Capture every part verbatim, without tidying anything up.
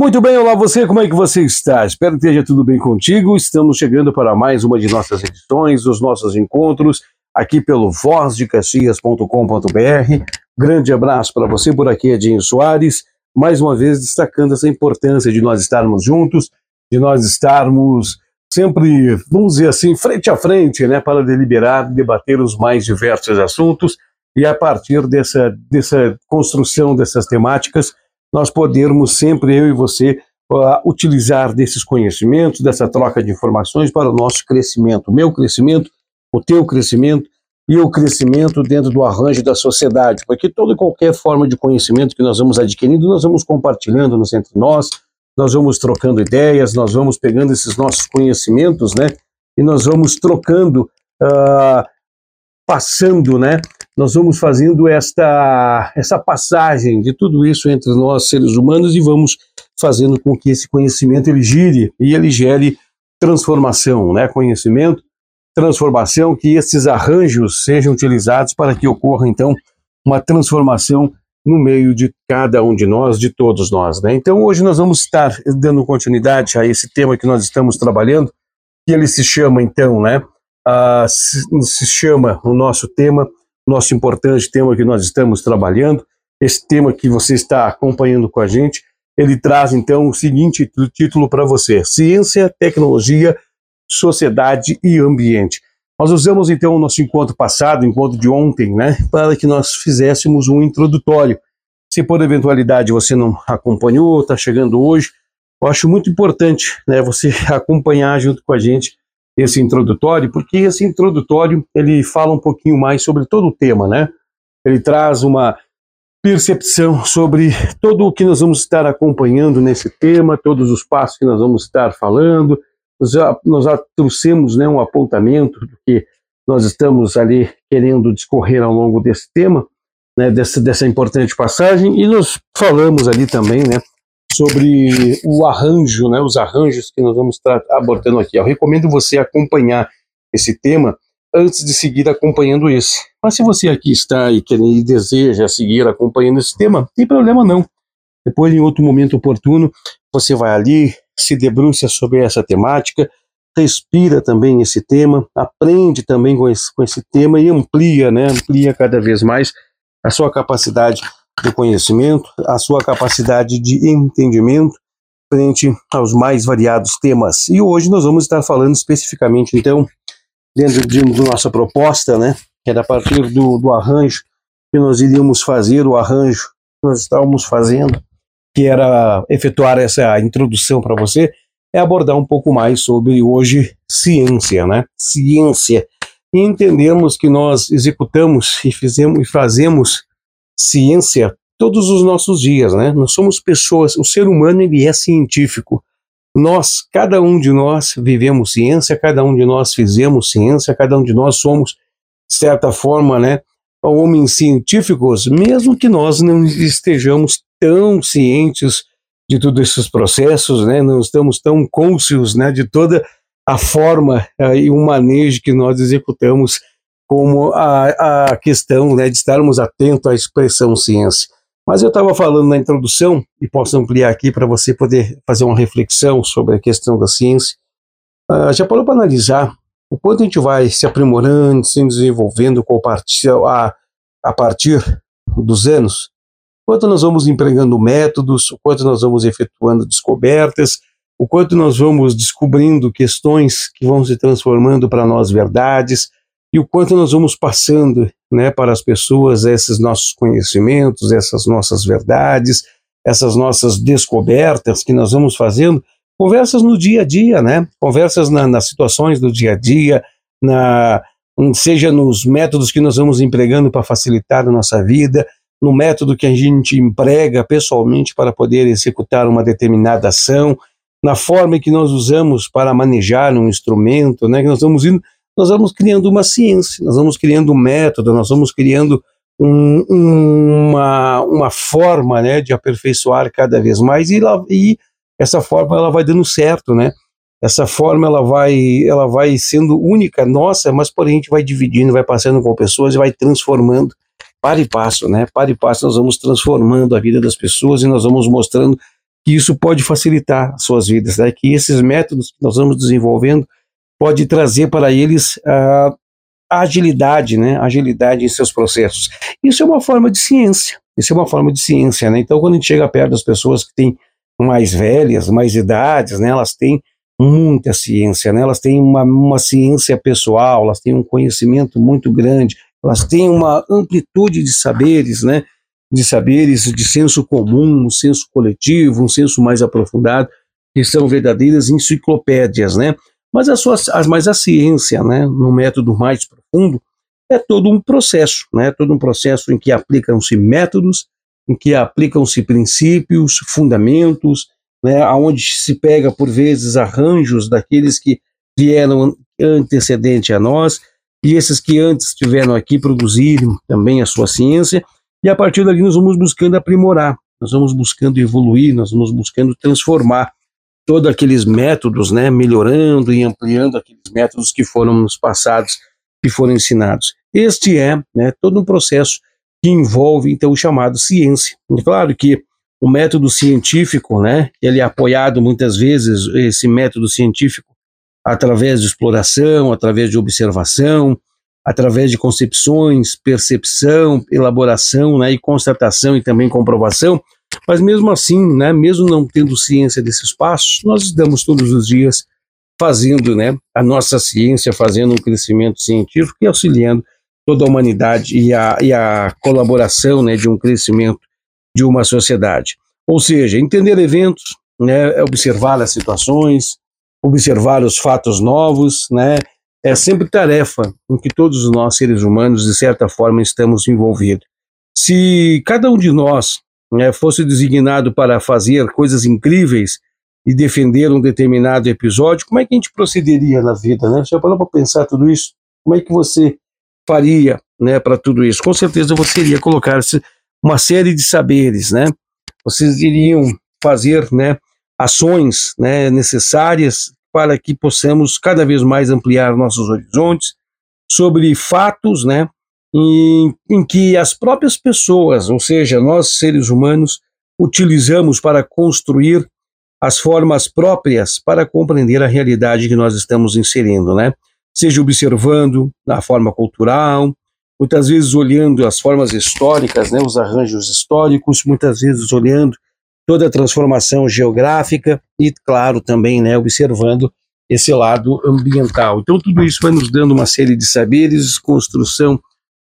Muito bem, olá você, como é que você está? Espero que esteja tudo bem contigo. Estamos chegando para mais uma de nossas edições, dos nossos encontros, aqui pelo voz de caxias ponto com ponto b r. Grande abraço para você, por aqui é Dinho Soares, mais uma vez destacando essa importância de nós estarmos juntos, de nós estarmos sempre, vamos dizer assim, frente a frente, né, para deliberar, debater os mais diversos assuntos e a partir dessa, dessa construção dessas temáticas, nós podermos sempre, eu e você, uh, utilizar desses conhecimentos, dessa troca de informações para o nosso crescimento, o meu crescimento, o teu crescimento e o crescimento dentro do arranjo da sociedade, porque toda e qualquer forma de conhecimento que nós vamos adquirindo, nós vamos compartilhando-nos entre nós, nós vamos trocando ideias, nós vamos pegando esses nossos conhecimentos, né, e nós vamos trocando, uh, passando, né, nós vamos fazendo esta, essa passagem de tudo isso entre nós, seres humanos, e vamos fazendo com que esse conhecimento ele gire e ele gere transformação, né? Conhecimento, transformação, que esses arranjos sejam utilizados para que ocorra, então, uma transformação no meio de cada um de nós, de todos nós, né? Então, hoje nós vamos estar dando continuidade a esse tema que nós estamos trabalhando, que ele se chama, então, né? Uh, se, se chama o nosso tema, nosso importante tema que nós estamos trabalhando, esse tema que você está acompanhando com a gente, ele traz então o seguinte título para você: Ciência, Tecnologia, Sociedade e Ambiente. Nós usamos então o nosso encontro passado, o encontro de ontem, né, para que nós fizéssemos um introdutório. Se por eventualidade você não acompanhou, está chegando hoje, eu acho muito importante, né, você acompanhar junto com a gente esse introdutório, porque esse introdutório ele fala um pouquinho mais sobre todo o tema, né? Ele traz uma percepção sobre todo o que nós vamos estar acompanhando nesse tema, todos os passos que nós vamos estar falando. Nós já, nós já trouxemos, né, um apontamento do que nós estamos ali querendo discorrer ao longo desse tema, né, dessa, dessa importante passagem, e nós falamos ali também, né, sobre o arranjo, né, os arranjos que nós vamos estar abordando aqui. Eu recomendo você acompanhar esse tema antes de seguir acompanhando esse. Mas se você aqui está e, quer, e deseja seguir acompanhando esse tema, não tem problema não. Depois, em outro momento oportuno, você vai ali, se debruça sobre essa temática, respira também esse tema, aprende também com esse, com esse tema e amplia, né, amplia cada vez mais a sua capacidade de conhecimento, a sua capacidade de entendimento frente aos mais variados temas. E hoje nós vamos estar falando especificamente, então, dentro de, de nossa proposta, né, que era a partir do, do arranjo que nós iríamos fazer, o arranjo que nós estávamos fazendo, que era efetuar essa introdução para você, é abordar um pouco mais sobre hoje ciência, né, ciência, e entendemos que nós executamos e, fizemos, e fazemos ciência todos os nossos dias, né? Nós somos pessoas, o ser humano ele é científico. Nós, cada um de nós vivemos ciência, cada um de nós fizemos ciência, cada um de nós somos, de certa forma, né, homens científicos, mesmo que nós não estejamos tão cientes de todos esses processos, né? Não estamos tão cônscios, né, de toda a forma uh, e o manejo que nós executamos, como a, a questão, né, de estarmos atentos à expressão ciência. Mas eu estava falando na introdução, e posso ampliar aqui para você poder fazer uma reflexão sobre a questão da ciência. Uh, já parou para analisar o quanto a gente vai se aprimorando, se desenvolvendo com a, a partir dos anos? Quanto nós vamos empregando métodos, o quanto nós vamos efetuando descobertas, o quanto nós vamos descobrindo questões que vão se transformando para nós verdades, e o quanto nós vamos passando, né, para as pessoas esses nossos conhecimentos, essas nossas verdades, essas nossas descobertas que nós vamos fazendo, conversas no dia a dia, né, conversas na, nas situações do dia a dia, na, seja nos métodos que nós vamos empregando para facilitar a nossa vida, no método que a gente emprega pessoalmente para poder executar uma determinada ação, na forma que nós usamos para manejar um instrumento, né, que nós vamos indo, nós vamos criando uma ciência, nós vamos criando um método, nós vamos criando um, um, uma, uma forma, né, de aperfeiçoar cada vez mais, e, lá, e essa forma ela vai dando certo, né? Essa forma ela vai, ela vai sendo única, nossa, mas porém a gente vai dividindo, vai passando com pessoas e vai transformando, para e passo, né? Para e passo nós vamos transformando a vida das pessoas e nós vamos mostrando que isso pode facilitar as suas vidas, né? Que esses métodos que nós vamos desenvolvendo pode trazer para eles a agilidade, né? Agilidade em seus processos. Isso é uma forma de ciência, isso é uma forma de ciência, né? Então, quando a gente chega perto das pessoas que têm mais velhas, mais idades, né? Elas têm muita ciência, né? Elas têm uma, uma ciência pessoal, elas têm um conhecimento muito grande, elas têm uma amplitude de saberes, né? De saberes, de senso comum, um senso coletivo, um senso mais aprofundado, que são verdadeiras enciclopédias, né? Mas a, sua, mas a ciência, né, no método mais profundo, é todo um processo, né? Todo um processo em que aplicam-se métodos, em que aplicam-se princípios, fundamentos, né? Onde se pega, por vezes, arranjos daqueles que vieram antecedente a nós, e esses que antes estiveram aqui produziram também a sua ciência, e a partir dali nós vamos buscando aprimorar, nós vamos buscando evoluir, nós vamos buscando transformar todos aqueles métodos, né, melhorando e ampliando aqueles métodos que foram nos passados, que foram ensinados. Este é, né, todo um processo que envolve, então, o chamado ciência. É claro que o método científico, né, ele é apoiado muitas vezes, esse método científico, através de exploração, através de observação, através de concepções, percepção, elaboração, né, e constatação e também comprovação, mas mesmo assim, né, mesmo não tendo ciência desses passos, nós estamos todos os dias fazendo, né, a nossa ciência, fazendo um crescimento científico e auxiliando toda a humanidade e a, e a colaboração, né, de um crescimento de uma sociedade. Ou seja, entender eventos, né, observar as situações, observar os fatos novos, né, é sempre tarefa em que todos nós, seres humanos, de certa forma, estamos envolvidos. Se cada um de nós, né, fosse designado para fazer coisas incríveis e defender um determinado episódio, como é que a gente procederia na vida, né? Você já parou para pensar tudo isso? Como é que você faria, né, para tudo isso? Com certeza você iria colocar uma série de saberes, né? Vocês iriam fazer, né, ações, né, necessárias para que possamos cada vez mais ampliar nossos horizontes sobre fatos, né, em, em que as próprias pessoas, ou seja, nós seres humanos, utilizamos para construir as formas próprias para compreender a realidade que nós estamos inserindo, né? Seja observando a forma cultural, muitas vezes olhando as formas históricas, né, os arranjos históricos, muitas vezes olhando toda a transformação geográfica e, claro, também, né, observando esse lado ambiental. Então, tudo isso vai nos dando uma série de saberes, construção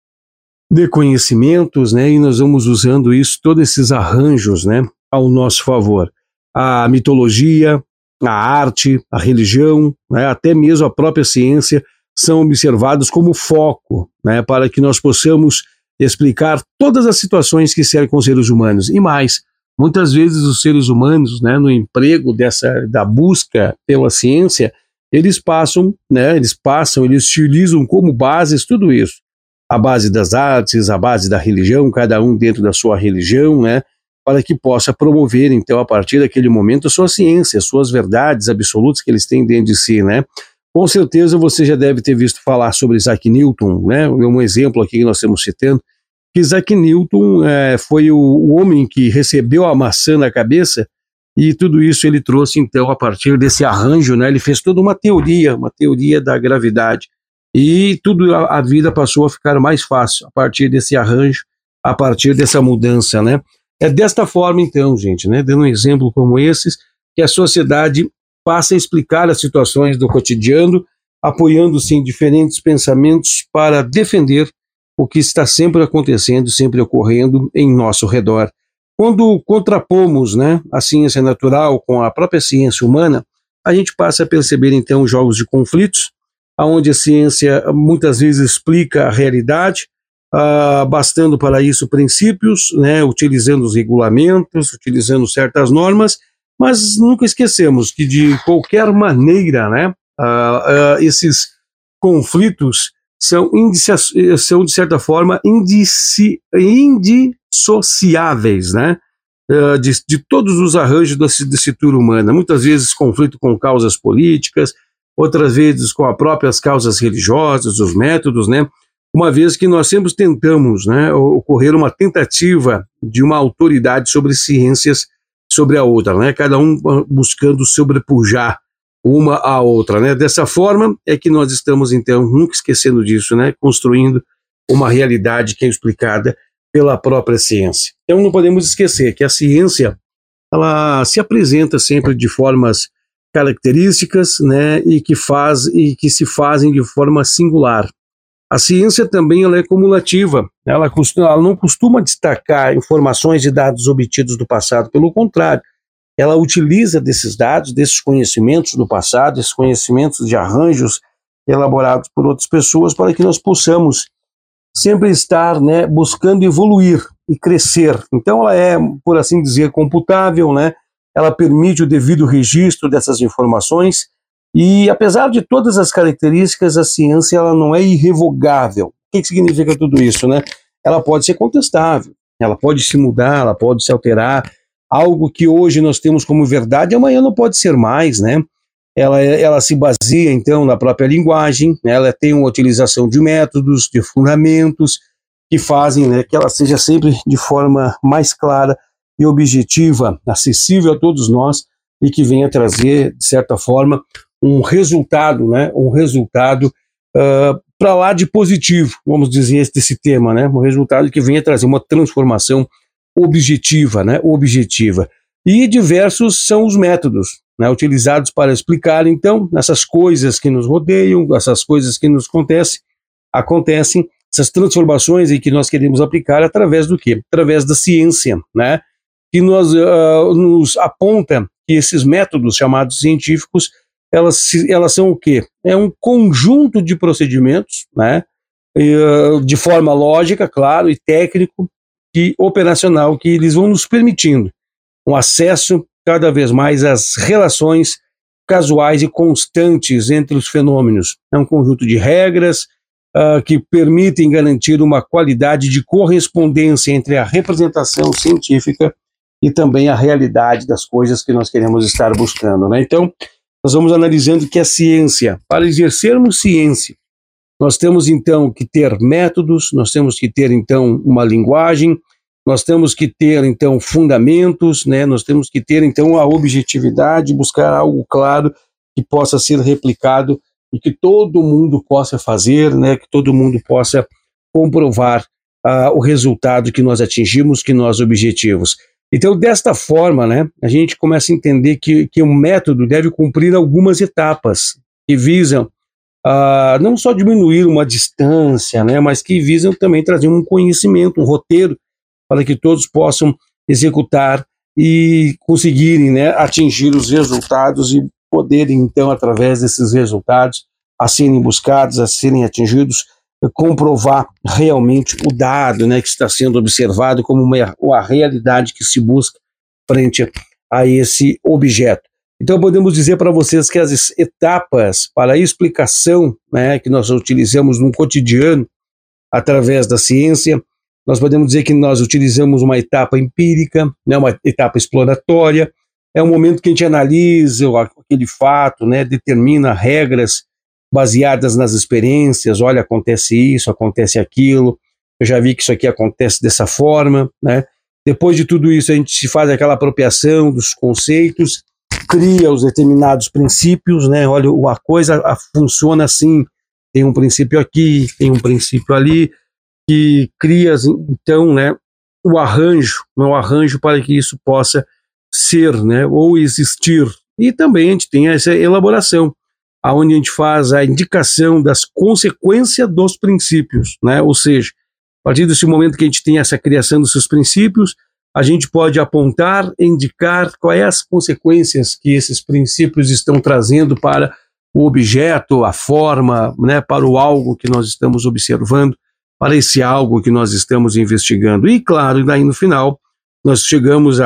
de conhecimentos, né, e nós vamos usando isso, todos esses arranjos, né, ao nosso favor. A mitologia, a arte, a religião, né, até mesmo a própria ciência são observados como foco, né, para que nós possamos explicar todas as situações que cercam os seres humanos. E mais, muitas vezes os seres humanos, né, no emprego dessa, da busca pela ciência, eles passam, né, eles passam, eles utilizam como bases tudo isso. A base das artes, a base da religião, cada um dentro da sua religião, né, para que possa promover, então, a partir daquele momento, a sua ciência, as suas verdades absolutas que eles têm dentro de si, né. Com certeza você já deve ter visto falar sobre Isaac Newton, né, um exemplo aqui que nós estamos citando, que Isaac Newton é, foi o, o homem que recebeu a maçã na cabeça e tudo isso ele trouxe, então, a partir desse arranjo, né, ele fez toda uma teoria, uma teoria da gravidade, e tudo, a, a vida passou a ficar mais fácil a partir desse arranjo, a partir dessa mudança, né. É desta forma, então, gente, né, dando um exemplo como esses, que a sociedade passa a explicar as situações do cotidiano, apoiando-se em diferentes pensamentos para defender o que está sempre acontecendo, sempre ocorrendo em nosso redor. Quando contrapomos, né, a ciência natural com a própria ciência humana, a gente passa a perceber, então, jogos de conflitos, onde a ciência muitas vezes explica a realidade, Uh, bastando para isso princípios, né, utilizando os regulamentos, utilizando certas normas, mas nunca esquecemos que de qualquer maneira, né, uh, uh, esses conflitos são, indici- são de certa forma indici- indissociáveis, né, uh, de, de todos os arranjos da estrutura humana, muitas vezes conflito com causas políticas, outras vezes com as próprias causas religiosas, os métodos, né, uma vez que nós sempre tentamos, né, ocorrer uma tentativa de uma autoridade sobre ciências sobre a outra, né? Cada um buscando sobrepujar uma à outra, né? Dessa forma é que nós estamos, então, nunca esquecendo disso, né? Construindo uma realidade que é explicada pela própria ciência. Então não podemos esquecer que a ciência, ela se apresenta sempre de formas características, né? E que faz e que se fazem de forma singular. A ciência também ela é cumulativa, ela, costuma, ela não costuma destacar informações e dados obtidos do passado, pelo contrário, ela utiliza desses dados, desses conhecimentos do passado, esses conhecimentos de arranjos elaborados por outras pessoas, para que nós possamos sempre estar, né, buscando evoluir e crescer. Então ela é, por assim dizer, computável, né? Ela permite o devido registro dessas informações e, apesar de todas as características, a ciência ela não é irrevogável. O que, que significa tudo isso, né? Ela pode ser contestável, ela pode se mudar, ela pode se alterar. Algo que hoje nós temos como verdade, amanhã não pode ser mais, né? Ela, ela se baseia, então, na própria linguagem, né? Ela tem uma utilização de métodos, de fundamentos, que fazem, né, que ela seja sempre de forma mais clara e objetiva, acessível a todos nós, e que venha trazer, de certa forma, um resultado, né? Um resultado uh, para lá de positivo, vamos dizer, desse tema, né? Um resultado que venha trazer uma transformação objetiva, né? Objetiva. E diversos são os métodos, né, utilizados para explicar, então, essas coisas que nos rodeiam, essas coisas que nos acontecem, acontecem, essas transformações em que nós queremos aplicar através do quê? Através da ciência, né? Que nos, uh, nos aponta que esses métodos chamados científicos, elas, elas são o quê? É um conjunto de procedimentos, né? Uh, de forma lógica, claro, e técnico, e operacional, que eles vão nos permitindo um acesso cada vez mais às relações casuais e constantes entre os fenômenos. É um conjunto de regras uh, que permitem garantir uma qualidade de correspondência entre a representação científica e também a realidade das coisas que nós queremos estar buscando, né? Então, nós vamos analisando que a ciência, para exercermos ciência, nós temos então que ter métodos, nós temos que ter então uma linguagem, nós temos que ter então fundamentos, né? Nós temos que ter então a objetividade, buscar algo claro que possa ser replicado e que todo mundo possa fazer, né? Que todo mundo possa comprovar uh, o resultado que nós atingimos, que nós objetivos. Então, desta forma, né, a gente começa a entender que, que o método deve cumprir algumas etapas que visam Uh, não só diminuir uma distância, né, mas que visam também trazer um conhecimento, um roteiro, para que todos possam executar e conseguirem, né, atingir os resultados e poderem, então, através desses resultados, a serem buscados, a serem atingidos, comprovar realmente o dado, né, que está sendo observado como uma, uma realidade que se busca frente a esse objeto. Então podemos dizer para vocês que as etapas para a explicação, né, que nós utilizamos no cotidiano através da ciência, nós podemos dizer que nós utilizamos uma etapa empírica, né, uma etapa exploratória, é um momento que a gente analisa aquele fato, né, determina regras baseadas nas experiências, olha, acontece isso, acontece aquilo, eu já vi que isso aqui acontece dessa forma, né? Depois de tudo isso a gente faz aquela apropriação dos conceitos, cria os determinados princípios, né? Olha, a coisa funciona assim, tem um princípio aqui, tem um princípio ali, que cria, então, né, o arranjo, o arranjo para que isso possa ser, né, ou existir. E também a gente tem essa elaboração, aonde a gente faz a indicação das consequências dos princípios, né? Ou seja, a partir desse momento que a gente tem essa criação dos seus princípios, a gente pode apontar, indicar quais as consequências que esses princípios estão trazendo para o objeto, a forma, né, para o algo que nós estamos observando, para esse algo que nós estamos investigando. E, claro, daí no final, nós chegamos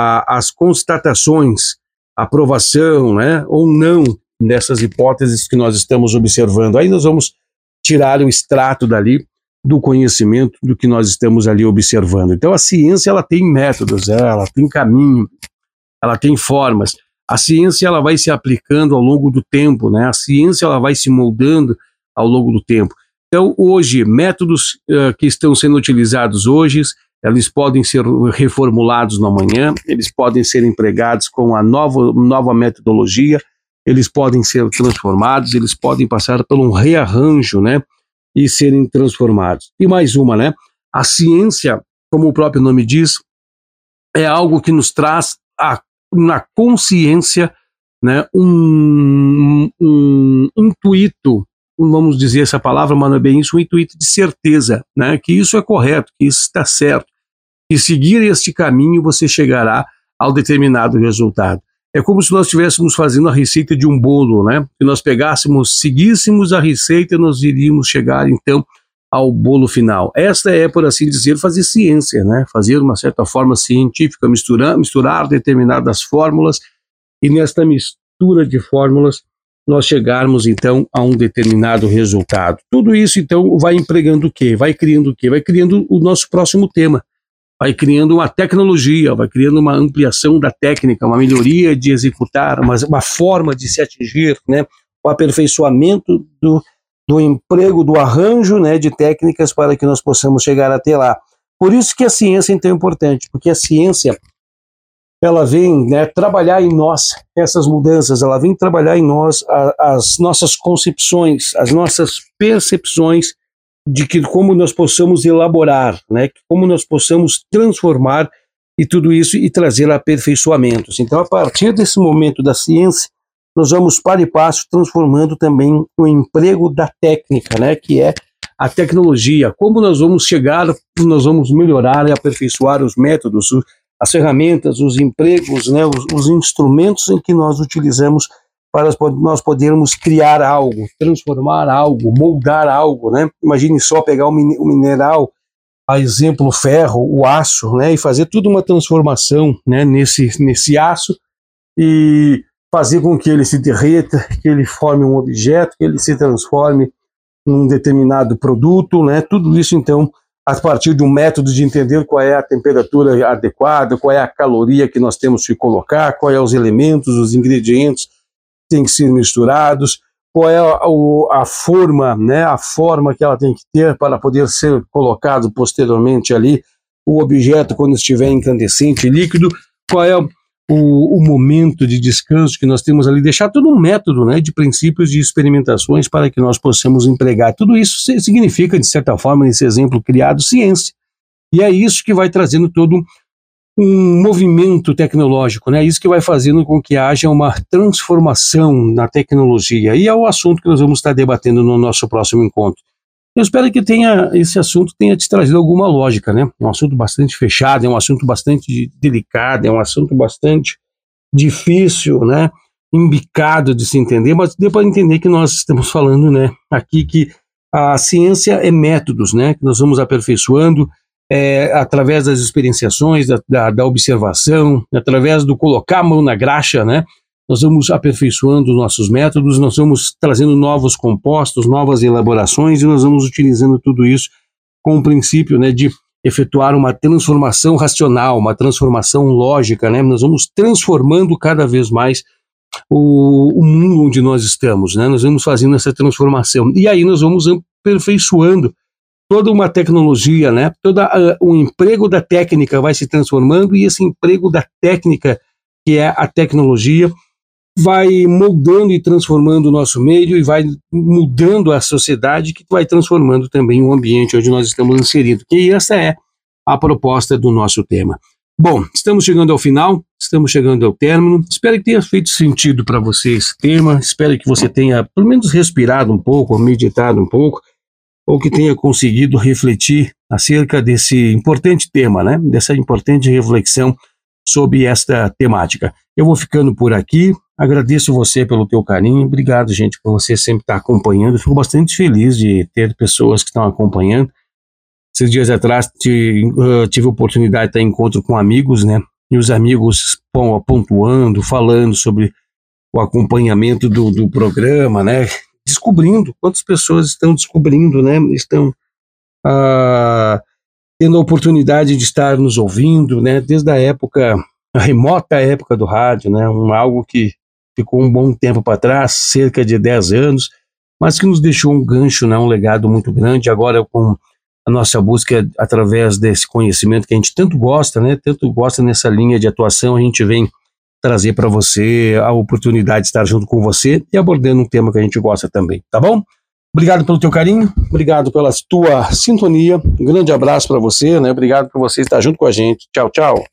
às constatações, aprovação, né, ou não dessas hipóteses que nós estamos observando. Aí nós vamos tirar o extrato dali, do conhecimento do que nós estamos ali observando. Então a ciência ela tem métodos, ela tem caminho, ela tem formas. A ciência ela vai se aplicando ao longo do tempo, né? A ciência ela vai se moldando ao longo do tempo. Então hoje métodos uh, que estão sendo utilizados hoje eles podem ser reformulados no amanhã, eles podem ser empregados com a nova, nova metodologia, eles podem ser transformados, eles podem passar por um rearranjo, né, e serem transformados. E mais uma, né, a ciência, como o próprio nome diz, é algo que nos traz a, na consciência, né, um, um intuito, vamos dizer essa palavra, mas não é bem isso, um intuito de certeza, né, que isso é correto, que isso está certo, que seguir este caminho você chegará ao determinado resultado. É como se nós estivéssemos fazendo a receita de um bolo, né, que nós pegássemos, seguíssemos a receita e nós iríamos chegar então ao bolo final. Esta é, por assim dizer, fazer ciência, né, fazer uma certa forma científica, misturar, misturar determinadas fórmulas e nesta mistura de fórmulas nós chegarmos então a um determinado resultado. Tudo isso então vai empregando o quê? Vai criando o quê? Vai criando o nosso próximo tema, vai criando uma tecnologia, vai criando uma ampliação da técnica, uma melhoria de executar, uma, uma forma de se atingir, né, o aperfeiçoamento do, do emprego, do arranjo, né, de técnicas para que nós possamos chegar até lá. Por isso que a ciência é tão importante, porque a ciência ela vem, né, trabalhar em nós essas mudanças, ela vem trabalhar em nós a, as nossas concepções, as nossas percepções de que como nós possamos elaborar, né, como nós possamos transformar e tudo isso e trazer aperfeiçoamentos. Então, a partir desse momento da ciência, nós vamos para e passo transformando também o emprego da técnica, né, que é a tecnologia, como nós vamos chegar, nós vamos melhorar e aperfeiçoar os métodos, as ferramentas, os empregos, né, os, os instrumentos em que nós utilizamos para nós podermos criar algo, transformar algo, moldar algo, né? Imagine só pegar o mineral, a exemplo, o ferro, o aço, né, e fazer tudo uma transformação, né, nesse, nesse aço e fazer com que ele se derreta, que ele forme um objeto, que ele se transforme num determinado produto, né? Tudo isso, então, a partir de um método de entender qual é a temperatura adequada, qual é a caloria que nós temos que colocar, qual é os elementos, os ingredientes que têm que ser misturados, qual é a, a forma, né, a forma que ela tem que ter para poder ser colocado posteriormente ali, o objeto quando estiver incandescente, líquido, qual é o, o momento de descanso que nós temos ali, deixar todo um método, né, de princípios de experimentações para que nós possamos empregar. Tudo isso significa, de certa forma, nesse exemplo criado, ciência. E é isso que vai trazendo todo um movimento tecnológico, né? Isso que vai fazendo com que haja uma transformação na tecnologia. E é o assunto que nós vamos estar debatendo no nosso próximo encontro. Eu espero que tenha, esse assunto tenha te trazido alguma lógica, né? É um assunto bastante fechado, é um assunto bastante delicado, é um assunto bastante difícil, né? Embicado de se entender, mas deu para entender que nós estamos falando, né, aqui que a ciência é métodos, né? Que nós vamos aperfeiçoando é, através das experienciações, da, da, da observação, através do colocar a mão na graxa, né? Nós vamos aperfeiçoando os nossos métodos, nós vamos trazendo novos compostos, novas elaborações, e nós vamos utilizando tudo isso com o princípio, né, de efetuar uma transformação racional, uma transformação lógica, né? Nós vamos transformando cada vez mais o, o mundo onde nós estamos, né? Nós vamos fazendo essa transformação, e aí nós vamos aperfeiçoando toda uma tecnologia, né? Todo o emprego da técnica vai se transformando, e esse emprego da técnica, que é a tecnologia, vai moldando e transformando o nosso meio e vai mudando a sociedade, que vai transformando também o ambiente onde nós estamos inseridos. E essa é a proposta do nosso tema. Bom, estamos chegando ao final, estamos chegando ao término. Espero que tenha feito sentido para você esse tema, espero que você tenha pelo menos respirado um pouco, meditado um pouco, ou que tenha conseguido refletir acerca desse importante tema, né? Dessa importante reflexão sobre esta temática. Eu vou ficando por aqui, agradeço você pelo teu carinho, obrigado, gente, por você sempre estar acompanhando. Fico bastante feliz de ter pessoas que estão acompanhando. Esses dias atrás tive, uh, tive a oportunidade de ter encontro com amigos, né? E os amigos pão, pontuando, falando sobre o acompanhamento do, do programa, né? Descobrindo, quantas pessoas estão descobrindo, né? Estão uh, tendo a oportunidade de estar nos ouvindo, né? Desde a época, a remota época do rádio, né? Um, algo que ficou um bom tempo para trás, cerca de dez anos, mas que nos deixou um gancho, né? Um legado muito grande. Agora com a nossa busca é através desse conhecimento que a gente tanto gosta, né? Tanto gosta nessa linha de atuação, a gente vem trazer para você a oportunidade de estar junto com você e abordando um tema que a gente gosta também, tá bom? Obrigado pelo teu carinho, obrigado pela tua sintonia, um grande abraço para você, né? Obrigado por você estar junto com a gente. Tchau, tchau.